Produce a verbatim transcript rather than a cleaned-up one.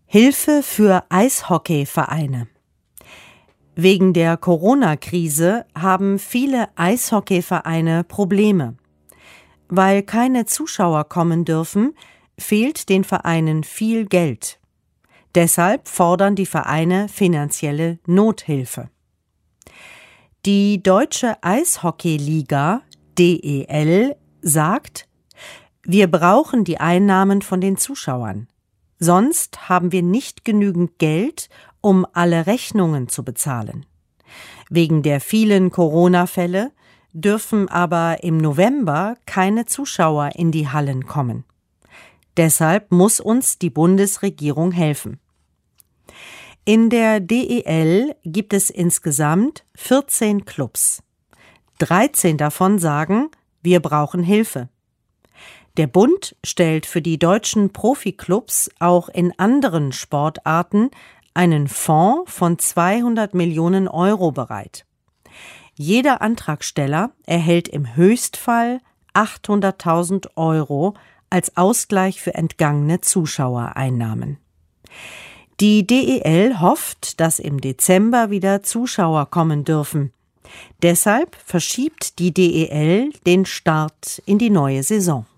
Hilfe für Eishockeyvereine. Wegen der Corona-Krise haben viele Eishockeyvereine Probleme. Weil keine Zuschauer kommen dürfen, fehlt den Vereinen viel Geld. Deshalb fordern die Vereine finanzielle Nothilfe. Die Deutsche Eishockeyliga D E L sagt: Wir brauchen die Einnahmen von den Zuschauern. Sonst haben wir nicht genügend Geld, um alle Rechnungen zu bezahlen. Wegen der vielen Corona-Fälle dürfen aber im November keine Zuschauer in die Hallen kommen. Deshalb muss uns die Bundesregierung helfen. In der D E L gibt es insgesamt vierzehn Clubs. dreizehn davon sagen, wir brauchen Hilfe. Der Bund stellt für die deutschen Profiklubs auch in anderen Sportarten einen Fonds von zweihundert Millionen Euro bereit. Jeder Antragsteller erhält im Höchstfall achthunderttausend Euro als Ausgleich für entgangene Zuschauereinnahmen. Die D E L hofft, dass im Dezember wieder Zuschauer kommen dürfen. Deshalb verschiebt die D E L den Start in die neue Saison.